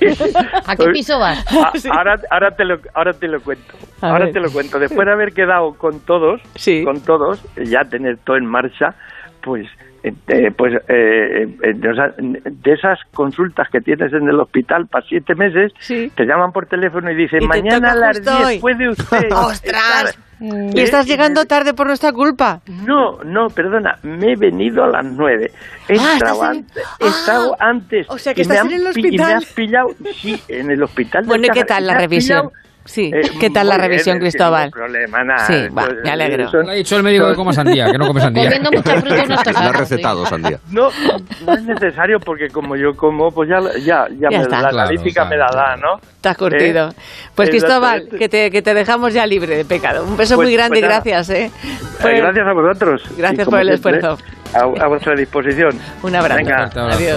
¿A qué piso vas? A- ahora, ahora te lo, ahora te lo cuento. A Ahora ver. te lo cuento. Después de haber quedado con todos, Sí. con todos, ya tener todo en marcha, pues Eh, pues eh, de esas consultas que tienes en el hospital para siete meses, sí. te llaman por teléfono y dicen, y mañana a las diez puede usted... ¡Ostras! ¿Y estás llegando tarde por nuestra culpa? No, no, perdona, me he venido a las nueve. He ah, estado, en... antes, he estado ah, antes. O sea, que estás en el hospital. Y me has pillado, sí, en el hospital. Bueno, ¿y qué tal la revisión? Sí, eh, ¿qué tal la revisión, bien, Cristóbal? Sin problema, nada. Sí, va, me alegro. Son... Le ha dicho el médico que coma sandía, que no come sandía. Comiendo mucha fruta no está Le ha recetado sandía. No, no es necesario porque como yo como, pues ya, ya, ya, ya me, la claro, analítica claro, me la da, ¿no? Estás curtido. Eh, pues Cristóbal, que te, que te dejamos ya libre de pecado. Un beso pues, muy grande pues, y gracias. ¿eh? Pues, gracias a vosotros. Gracias por el siempre, esfuerzo. A, a vuestra disposición. Un abrazo. Venga, adiós.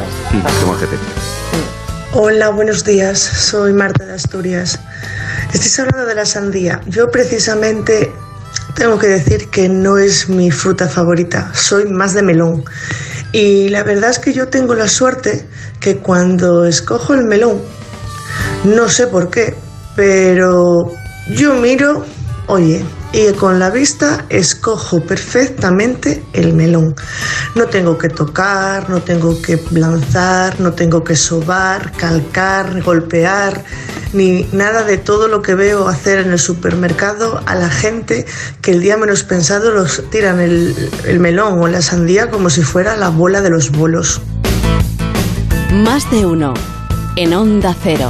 Hola, buenos días. Soy Marta de Asturias. Estáis hablando de la sandía. Yo precisamente tengo que decir que no es mi fruta favorita. Soy más de melón. Y la verdad es que yo tengo la suerte que cuando escojo el melón, no sé por qué, pero yo miro, oye, y con la vista escojo perfectamente el melón. No tengo que tocar, no tengo que lanzar, no tengo que sobar, calcar, golpear, ni nada de todo lo que veo hacer en el supermercado a la gente que el día menos pensado los tiran el, el melón o la sandía como si fuera la bola de los bolos. Más de uno en Onda Cero.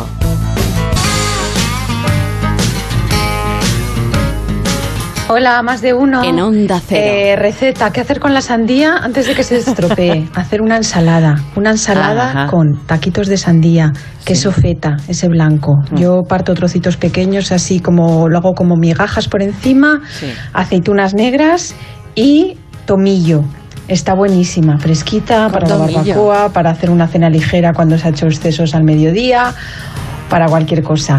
Hola, más de uno. En Onda Cero. Eh, receta, ¿qué hacer con la sandía antes de que se estropee? Hacer una ensalada. Una ensalada Ajá. con taquitos de sandía, queso sí. feta, ese blanco. Mm. Yo parto trocitos pequeños, así como lo hago como migajas por encima, sí. aceitunas negras y tomillo. Está buenísima, fresquita, para la barbacoa, para hacer una cena ligera cuando se ha hecho excesos al mediodía, para cualquier cosa.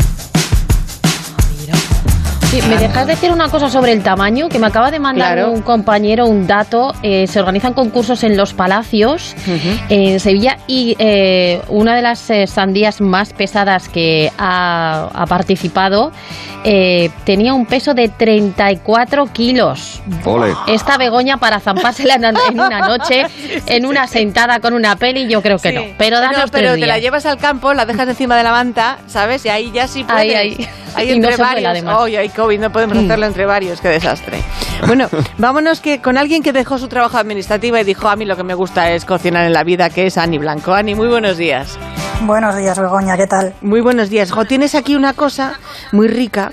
Sí, ¿me dejas decir una cosa sobre el tamaño? Que me acaba de mandar claro. un compañero un dato. Eh, se organizan concursos en los palacios, uh-huh. en Sevilla, y eh, una de las eh, sandías más pesadas que ha, ha participado eh, tenía un peso de treinta y cuatro kilos. Ole. Esta Begoña para zampársela en, en una noche, sí, sí, en una sí. sentada con una peli, yo creo que sí. no. Pero danos no, pero tres te días. La llevas al campo, la dejas encima de la manta, ¿sabes? Y ahí ya sí puedes. Ahí, ahí. Ahí y entre no se varios. Puede, además. Oh, hay COVID, no podemos hacerlo entre varios, qué desastre. Bueno, vámonos que con alguien que dejó su trabajo administrativo y dijo, a mí lo que me gusta es cocinar en la vida, que es Ani Blanco. Ani, muy buenos días. Buenos días, Begoña, ¿qué tal? Muy buenos días. Jo, tienes aquí una cosa muy rica,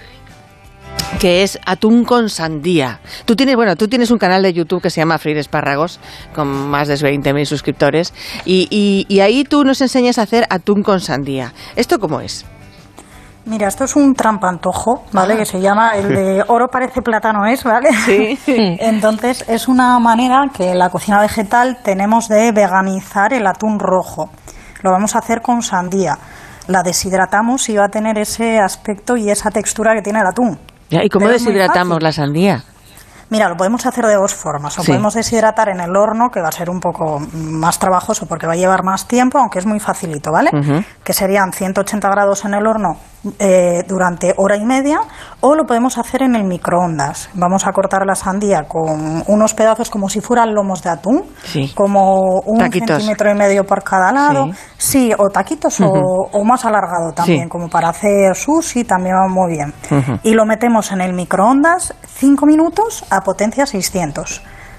que es atún con sandía. Tú tienes, bueno, tú tienes un canal de YouTube que se llama Freír Espárragos, con más de veinte mil suscriptores, y, y, y ahí tú nos enseñas a hacer atún con sandía. ¿Esto cómo es? Mira, esto es un trampantojo, ¿vale? Ah. Que se llama, el de oro parece plátano es, ¿vale? Sí. Entonces, es una manera que en la cocina vegetal tenemos de veganizar el atún rojo. Lo vamos a hacer con sandía. La deshidratamos y va a tener ese aspecto y esa textura que tiene el atún. Ya, ¿y cómo Pero deshidratamos la sandía? Mira, lo podemos hacer de dos formas. O sí. podemos deshidratar en el horno, que va a ser un poco más trabajoso porque va a llevar más tiempo, aunque es muy facilito, ¿vale? Uh-huh. Que serían ciento ochenta grados en el horno eh, durante hora y media, o lo podemos hacer en el microondas. Vamos a cortar la sandía con unos pedazos como si fueran lomos de atún, sí. como un taquitos. centímetro y medio por cada lado. Sí, sí o taquitos uh-huh. o, o más alargado también, sí. como para hacer sushi, también va muy bien. Uh-huh. Y lo metemos en el microondas cinco minutos a potencia seiscientos.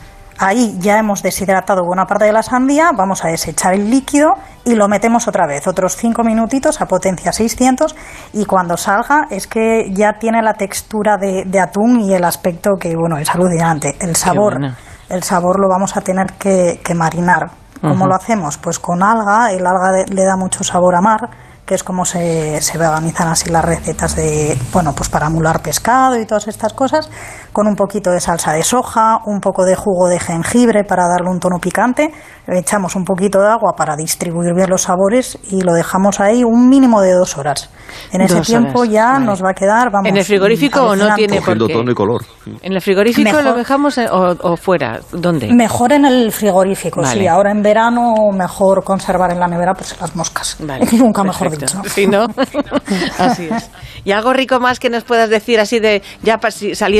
Ahí ya hemos deshidratado buena parte de la sandía, vamos a desechar el líquido y lo metemos otra vez, otros cinco minutitos a potencia seiscientos, y cuando salga es que ya tiene la textura de, de atún y el aspecto que, bueno, es alucinante. El sabor, el sabor lo vamos a tener que, que marinar. ¿Cómo uh-huh. lo hacemos? Pues con alga, el alga de, le da mucho sabor a mar, que es como se, se veganizan así las recetas de, bueno, pues para amular pescado y todas estas cosas, con un poquito de salsa de soja, un poco de jugo de jengibre para darle un tono picante, le echamos un poquito de agua para distribuir bien los sabores y lo dejamos ahí un mínimo de dos horas. En ese dos tiempo horas. ya vale. nos va a quedar, vamos... ¿En el frigorífico o no tiene por qué? Tono y color. ¿En el frigorífico mejor, lo dejamos o, o fuera? ¿Dónde? Mejor en el frigorífico, vale. sí. Ahora en verano mejor conservar en la nevera pues las moscas. Vale. Nunca mejor dicho. Sí, ¿no? Así es. ¿Y algo rico más que nos puedas decir así de, ya saliéndonos del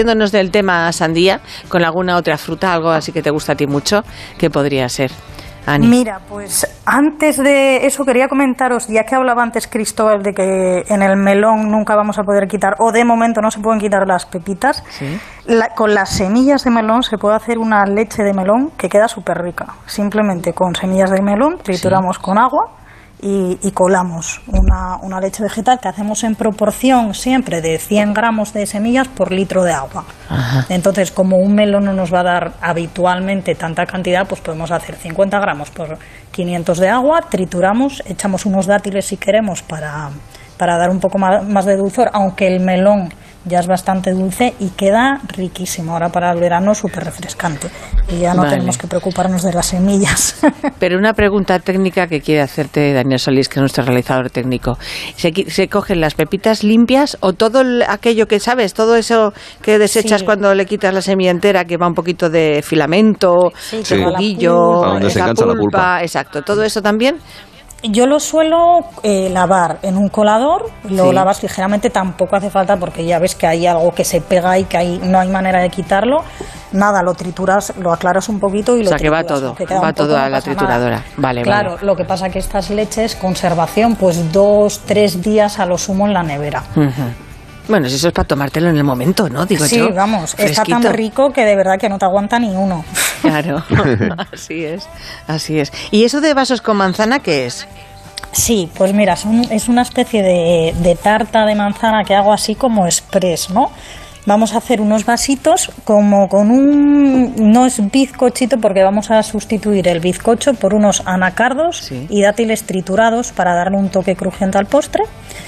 el tema sandía, con alguna otra fruta, algo así que te gusta a ti mucho, ¿qué podría ser? Ani. Mira, pues antes de eso quería comentaros, ya que hablaba antes Cristóbal de que en el melón nunca vamos a poder quitar, o de momento no se pueden quitar las pepitas, ¿sí? La, con las semillas de melón se puede hacer una leche de melón que queda súper rica. Simplemente con semillas de melón trituramos, sí, con agua y, y colamos una, una leche vegetal que hacemos en proporción siempre de cien gramos de semillas por litro de agua. Ajá. Entonces, como un melón no nos va a dar habitualmente tanta cantidad, pues podemos hacer cincuenta gramos por quinientos de agua, trituramos, echamos unos dátiles si queremos para, para dar un poco más, más de dulzor, aunque el melón ya es bastante dulce y queda riquísimo. Ahora para el verano súper refrescante y ya no vale. tenemos que preocuparnos de las semillas. Pero una pregunta técnica que quiere hacerte Daniel Solís, que es nuestro realizador técnico. ¿Se, se cogen las pepitas limpias o todo aquello que sabes, todo eso que desechas sí. cuando le quitas la semilla entera, que va un poquito de filamento, sí, de juguillo, sí. esa pulpa, pulpa, la pulpa? Exacto, todo eso también? Yo lo suelo eh, lavar en un colador, lo sí. lavas ligeramente, tampoco hace falta porque ya ves que hay algo que se pega y que hay, no hay manera de quitarlo. Nada, lo trituras, lo aclaras un poquito y lo O sea, trituras, que va todo, que va todo a la trituradora. Nada. Vale, claro, vale. Lo que pasa que estas leches, conservación, pues dos, tres días a lo sumo en la nevera. Uh-huh. Bueno, si eso es para tomártelo en el momento, ¿no? Digo sí, yo. Sí, vamos, fresquito. Está tan rico que de verdad que no te aguanta ni uno. Claro, así es, así es. ¿Y eso de vasos con manzana qué es? Sí, pues mira, son, es una especie de, de tarta de manzana que hago así como express, ¿no? Vamos a hacer unos vasitos como con un... no es bizcochito porque vamos a sustituir el bizcocho por unos anacardos sí. y dátiles triturados para darle un toque crujiente al postre.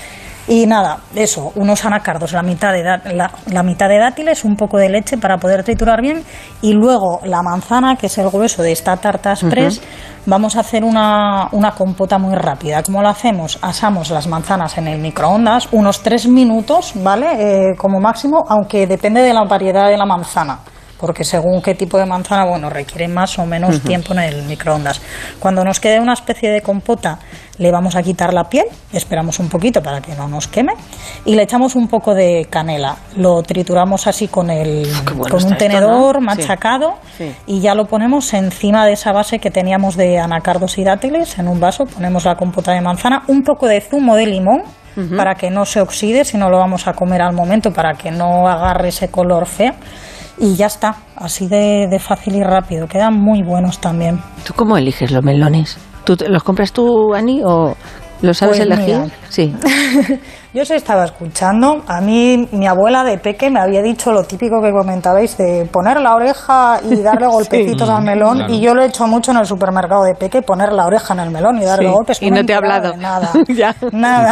Y nada, eso, unos anacardos, la mitad de da, la, la mitad de dátiles, un poco de leche para poder triturar bien y luego la manzana, que es el grueso de esta tarta express, uh-huh. vamos a hacer una, una compota muy rápida. ¿Cómo lo hacemos? Asamos las manzanas en el microondas unos tres minutos, ¿vale? Eh, como máximo, aunque depende de la variedad de la manzana. Porque según qué tipo de manzana, bueno, requiere más o menos uh-huh. tiempo en el microondas. Cuando nos quede una especie de compota, le vamos a quitar la piel, esperamos un poquito para que no nos queme, y le echamos un poco de canela. Lo trituramos así con, el, bueno con un tenedor esto, ¿no? machacado, sí. Sí. y ya lo ponemos encima de esa base que teníamos de anacardos y dátiles, en un vaso, ponemos la compota de manzana, un poco de zumo de limón, uh-huh. para que no se oxide, si no lo vamos a comer al momento, para que no agarre ese color feo. Y ya está, así de, de fácil y rápido. Quedan muy buenos también. ¿Tú cómo eliges los melones? ¿Tú los compras tú, Ani, o los sabes pues elegir? Mira, sí. Yo os estaba escuchando. A mí, mi abuela de peque me había dicho lo típico que comentabais de poner la oreja y darle golpecitos sí, al melón. Claro. Y yo lo he hecho mucho en el supermercado de peque, poner la oreja en el melón y darle sí. golpes. Y no te he hablado. Nada. ya. Nada.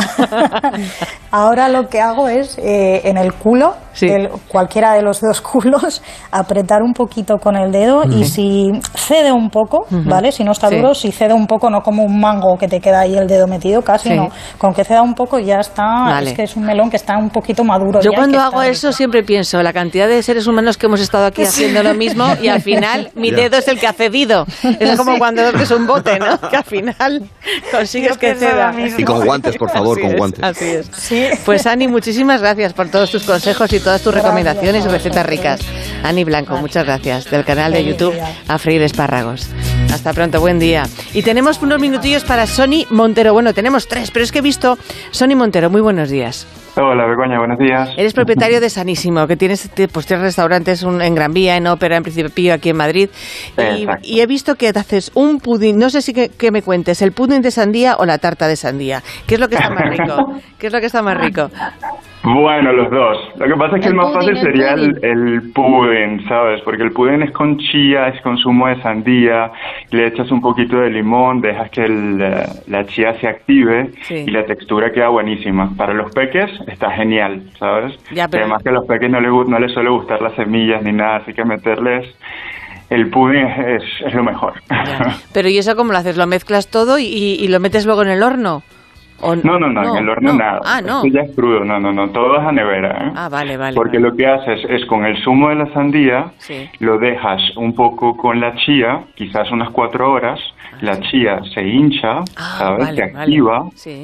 Ahora lo que hago es, eh, en el culo, sí. el, cualquiera de los dos culos, apretar un poquito con el dedo uh-huh. y si cede un poco, uh-huh. ¿vale? Si no está sí. duro, si cede un poco, no como un mango que te queda ahí el dedo metido, casi sí. no. Con que ceda un poco ya está, vale. es que es un melón que está un poquito maduro. Yo ya, cuando hago eso rico. siempre pienso, la cantidad de seres humanos que hemos estado aquí haciendo lo mismo y al final mi yeah. dedo es el que ha cedido. Es como sí. cuando abres un bote, ¿no? Que al final consigues Yo que ceda. Y con guantes, por favor, así con es, guantes. Así es. Sí. Pues Ani, muchísimas gracias por todos tus consejos y todas tus gracias, recomendaciones y recetas ricas. Ani Blanco, gracias. Muchas gracias. Del canal de YouTube A Freír Espárragos. Hasta pronto, buen día. Y tenemos unos minutillos para Sony Montero. Bueno, tenemos tres, pero es que he visto Sony Montero. Muy buenos días. Hola, Begoña, buenos días. Eres propietario de Sanísimo, que tienes pues, tres restaurantes un, en Gran Vía, en Ópera, en Príncipe Pío, aquí en Madrid. Y, y he visto que haces un pudín, no sé si que, que me cuentes, el pudín de sandía o la tarta de sandía. ¿Qué es lo que está más rico? ¿Qué es lo que está más rico? Bueno, los dos. Lo que pasa es que el, el más fácil sería el, el pudín, ¿sabes? Porque el pudín es con chía, es con zumo de sandía, le echas un poquito de limón, dejas que el, la chía se active sí. y la textura queda buenísima. Para los peques está genial, ¿sabes? Ya, pero... Además que a los peques no les, no les suele gustar las semillas ni nada, así que meterles... El pudín es, es lo mejor. Ya. Pero ¿y eso cómo lo haces? ¿Lo mezclas todo y, y lo metes luego en el horno? ¿O no, no, no, no, en el horno no. nada. Ah, no. Esto ya es crudo, no, no, no, todo es a nevera, ¿eh? Ah, vale, vale. Porque vale. lo que haces es con el zumo de la sandía, sí. lo dejas un poco con la chía, quizás unas cuatro horas, la chía se hincha, ah, ¿sabes? Vale, se activa. Vale. Sí.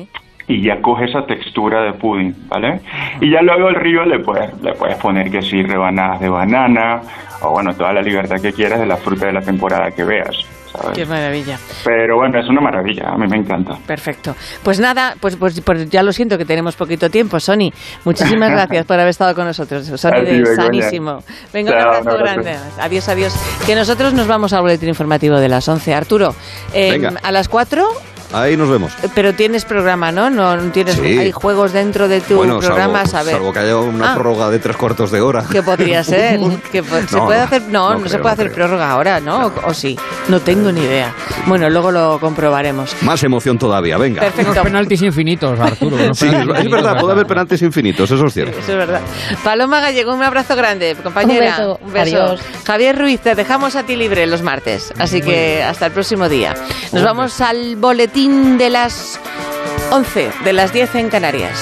y ya coge esa textura de pudding, ¿vale? Y ya luego el río le puedes, le puedes poner que sí, rebanadas de banana, o bueno, toda la libertad que quieras de la fruta de la temporada que veas, ¿sabes? Qué maravilla. Pero bueno, es una maravilla, a mí me encanta. Perfecto. Pues nada, pues, pues, pues ya lo siento que tenemos poquito tiempo, Sony. Muchísimas gracias por haber estado con nosotros. Sony de Sanísimo. Venga, Chao, un abrazo no, grande. Adiós, adiós. Que nosotros nos vamos al boletín informativo de las once. Arturo, eh, a las cuatro... Ahí nos vemos. Pero tienes programa, ¿no? No tienes, sí. Hay juegos dentro de tu bueno, programa, salvo, ¿sabes? Salvo que haya una ah. prórroga de tres cuartos de hora. ¿Qué podría ser? ¿Que se no, puede no, hacer? No, no, no creo, se puede hacer creo. prórroga ahora, ¿no? ¿O, o sí? No tengo ni idea. Bueno, luego lo comprobaremos. Más emoción todavía, venga. Perfecto. Unos penaltis infinitos, Arturo. Sí, es verdad, puede haber penaltis infinitos, eso es cierto. Sí, eso es verdad. Paloma Gallego, un abrazo grande, compañera. Un beso. Un beso. Adiós. Javier Ruiz, te dejamos a ti libre los martes, así Muy que bien. Hasta el próximo día. Nos Muy vamos bien. Al boletín de las once, de las diez en Canarias.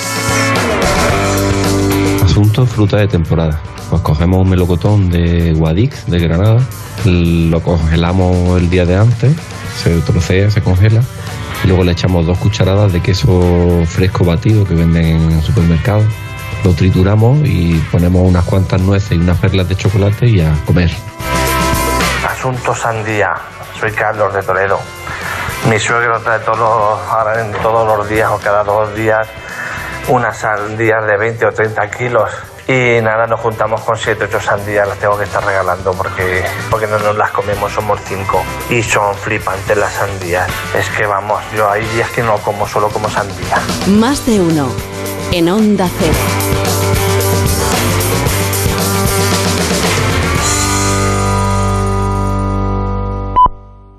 Asunto fruta de temporada. Pues cogemos un melocotón de Guadix, de Granada, lo congelamos el día de antes, se trocea, se congela, y luego le echamos dos cucharadas de queso fresco batido que venden en el supermercado. Lo trituramos y ponemos unas cuantas nueces y unas perlas de chocolate y a comer. Asunto sandía. Soy Carlos de Toledo. Mi suegro trae todos, ahora en todos los días o cada dos días unas sandías de veinte o treinta kilos. Y nada, nos juntamos con siete o ocho sandías, las tengo que estar regalando porque, porque no nos las comemos, somos cinco. Y son flipantes las sandías. Es que vamos, yo hay días que no como, solo como sandía. Más de uno en Onda Cero.